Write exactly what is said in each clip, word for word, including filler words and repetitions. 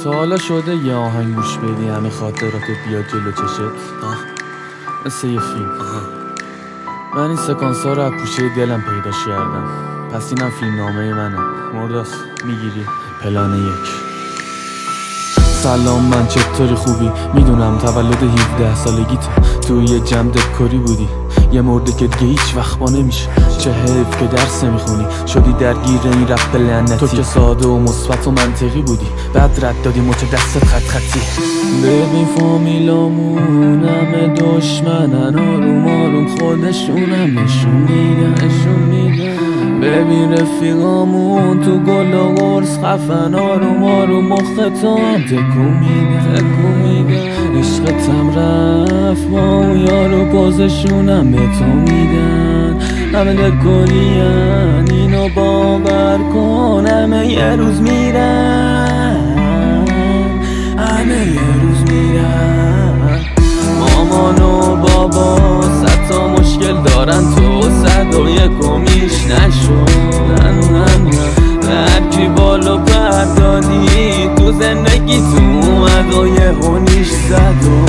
تا حالا شده یه آهنگ گوش بدی همه خاطرات بیاد جلو چشت؟ مثل یه فیلم. من این سکانس ها رو از پوشه دلم پیداش کردم، پس اینم فیلم نامه منه. مرداس میگیری؟ پلان یک. سلام، من چطوری؟ خوبی؟ میدونم تولد هفده سالگیت توی یه جمع دکوری بودی، یه مرده که دیگه هیچ وقت با نمیشه. چه حیف که درس نمیخونی، شدی درگیر این رپ لعنتی. تو که ساده و مثبت و منطقی بودی، بعد رد دادی مچ دستت خط خطی. ببین فامیلامون همه دشمنن، آروم آروم خودشونم نشون میدن نشون میدن. ببین رفیقامون تو گل و قرص خفن، آروم آروم مختم تکون میدن تکون میدن. عشقتم رفت با اون یارو پوزشونم به تو میدن. همه دکورین اینو باور کن، همه یه روز میرن، همه یه روز میرن. مامان و بابا صد تا مشکل دارن، تو صد و یکمیش نشو. هرکی بالا بردادی تو زندگی تو اومد و یه هونیش زد. و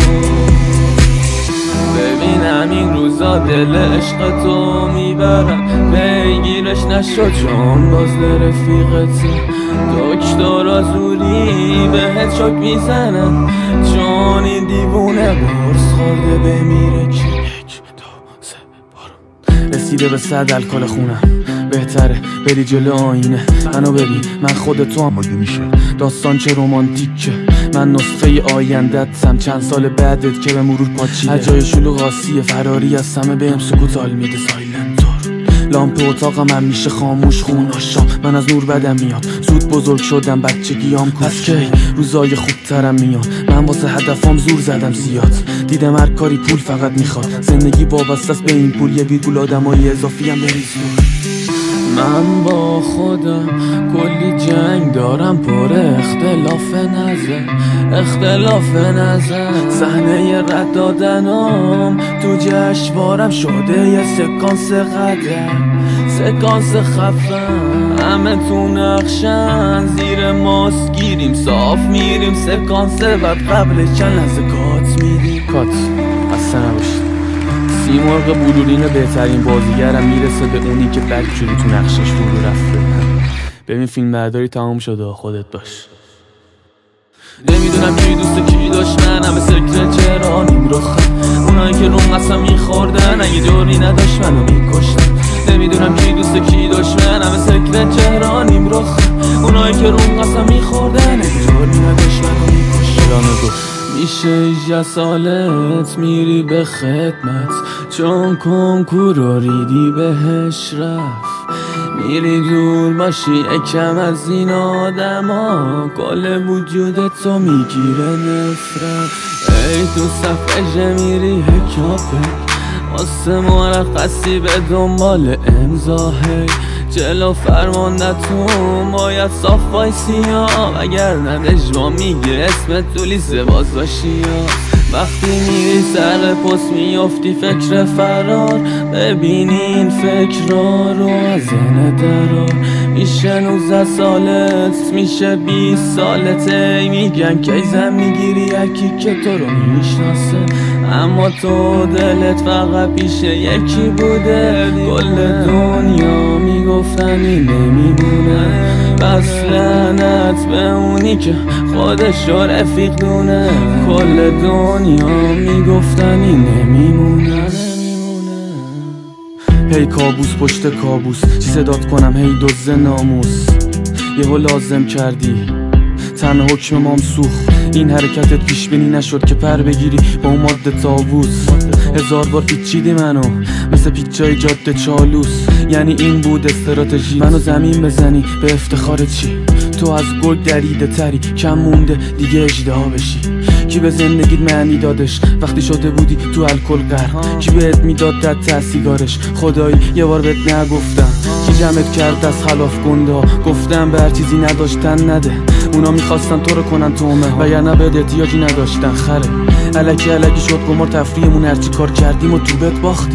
ببین همین روزا دل عشق تو میبرن، پیگیرش نشو چون باز رفیقت دکتر آزوری بهت شک میزنن، چون این دیوونه برس خورده بمیره. که یک دو سه بارو رسیده به صد الکل خونم، بهتره بری جلو آینه منو ببین، من خود تو هم مگه میشه؟ داستان چه رومانتیکه، من نسخه آینده‌تم چند سال بعدت که به مرور پاچیده. هجای شلوغ آسیه فراری از همه بهم سکوت حال میده. سایلنتور لامپ اتاقم هم میشه خاموش خون آشام، من از نور بدم میاد، زود بزرگ شدم بچگیام کوش. پس کی روزای خوبترم میاد، من واسه هدفام زور زدم زیاد، دیدم هر کاری پول فقط میخواد، زندگی وابسته است به این پول، یه ویرگول آدمای اضافی هم بریز. من با خودم کلی جنگ دارم، پر اختلاف نظر اختلاف نظر. صحنه رد دادنم تو جشنوارم شده یه سکانس قدر، سکانس خفن. همه تو نقشن زیر ماسک گیریم، صاف میریم سکانس بعد قبل چند لحظه کات میدیم. کات اصلا نباشید. سیمرغ بلورین بهترین بازیگرم میرسه به اونی که بدجوری تو نقشش فرو رفته. ببین فیلم برداری تمام شده، خودت باش. نمیدونم کی دوست کی دشمن، همه سکرت چرا نیم رخ. اونایی که روم قسم میخوردن اگه جوری نداشت منو میکشتن. نمیدونم کی دوست کی دشمن، همه سکرت چرا نیم رخ. اونایی که روم قسم میخوردن اگه جوری نداشت منو میکشتن. میشه ایجا سالت میری به خدمت، چون کنکور رو ریدی بهش رفت. میری دور باشی یکم از این آدم ها، کل وجودتو میگیره نفرت. ای تو صفحه میری حکابه، واسه مرخصی به دنبال امضاهی. جلو فرماندتون باید صاف وایسی ها، اگر نه اجرا میگه اسمت تو لیست باز باشی ها. وقتی میری سر پست میافتی فکر فرار، ببینی این فکرها رو از ذهن درار. میشه نوزده سالت میشه بیست سالت، ای میگن کی زن میگیری یکی که تو رو میشناسه، اما تو دلت فقط پیش یکی بوده. کل دنیا میگفتن این نمیمونه، بس لعنت به اونی که خودش رو رفیق دونه. کل دنیا میگفتن این نمیمونه. هی کابوس پشت کابوس، چی صدات کنم هی دوز ناموس. یهو لازم کردی تنها حکم مام سوخت، این حرکتت پیش بینی نشد که پر بگیری با اون ماده تاووس. هزار بار پیچیدی منو مثل پیچای جاده چالوس، یعنی این بود استراتژی منو زمین بزنی به افتخار چی؟ تو از گل دریده تری، کم مونده دیگه اژدها بشی. کی به زندگیت معنی دادش وقتی شده بودی تو الکل غرق؟ کی بهت میداد در سیگارش؟ خدایی یه بار بهت نگفتم؟ کی جمعت کرد از خلاف گنده؟ گفتم به هر چیزی نداشتن نده، اونا میخواستن تو رو کنن تومه، وگرنه بهت احتیاجی نداشتن. خره الکی الکی شد گمار تفریحمون، هرچی کار کردیم و تو بهت باختیم.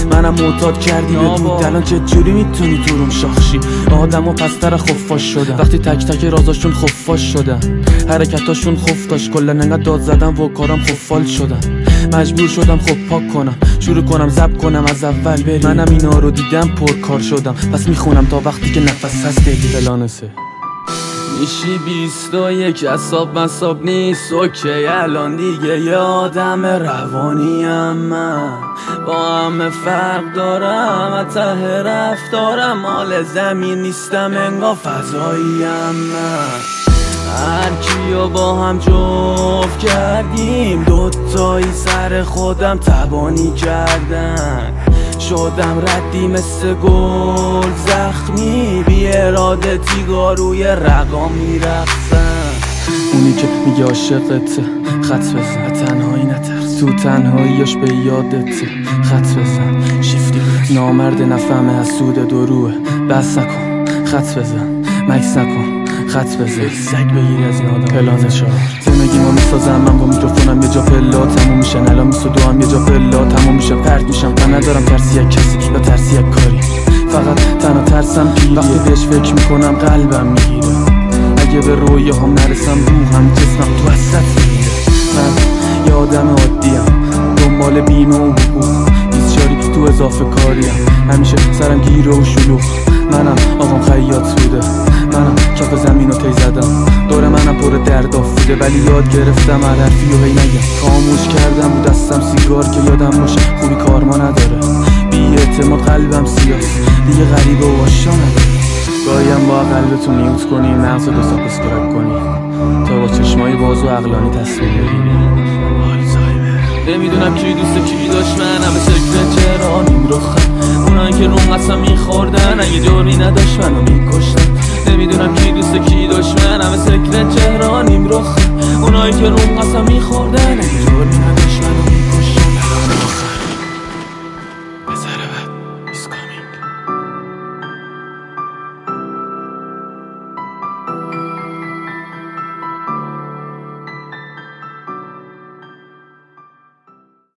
منم معتاد کردی به دود. الان چه جوری میتونی تو روم شاخشی؟ آدمو پستر خفاش شدن وقتی تک تک رازاشون خفاش شدن، حرکتاشون خف داشت. کلا انقدر داد زدم و کارم خفال شدن. مجبور شدم خب پاک کنم، شروع کنم ضبط کنم از اول بری. منم اینا رو دیدم پر کار شدم، پس میخونم تا وقتی که نفس هست دلی. فلانسه میشی بیست و یک، اصاب مصاب نیست اوکی. الان دیگه یادم روانیم، من با همه فرق دارم. اته رفتارم مال زمین نیستم، انگار فضاییم. من هر کیو با هم جفت کردیم، دوتایی سر خودم تبانی کردن. شدم ردی مثل گل زخمی، بی اراده تیگا روی رقا میرقصن. اونی که میگه عاشقته خط بزن، تنهایی نترس، تو تنهاییاش به یادته خط بزن. شیفتی نامرد نفهمه حسود دروه، بس نکن خط بزن، مکس نکن خط بزن. سگ بگیری از این آدم. پلان چهار زندگی ما میسازم، من با میکروفونم یه جا پلا تموم میشن. الان میسو دو هم یه جا پلا تموم میشن. پرد میشم من ندارم ترسی یک کسی یا ترسی یک کاری، فقط تنها ترسم پیریه. وقتی بهش فکر میکنم قلبم میگیره، اگه به رویه هم نرسم روحم جسمم تو وسط میگیره. من یه آدم عادیم دنبال بیمه و حقوق، بیست شاری تو اضافه کاریم، همیشه سرم گیره و شلوغ. منم آقام خیاط بوده، منم کف زمین رو تی زدم. دور منم پر درد آفیده، ولی یاد گرفتم هر حرفی و هی نگم. خاموش کردم رو دستم سیگار که یادم باشه خوبی کارما نداره. بی اعتماد قلبم سیاست دیگه، غریبه و آشنا نداره. گاهیم با قلبتو میوت کنی، مغز دو ساق اسکرک کنی، تا با چشمای باز و عقلانی تصمیم بگیری. نمیدونم کی دوست کی داشت، منم به سکرت چرا میرخم. اونایی که روم قسم میخوردن اگه جوری نداشت منو میکشتن. نمیدونم کی دوست کی داشت، منم به سکرت چهرانیم رخ. اونایی که روم قسم میخوردن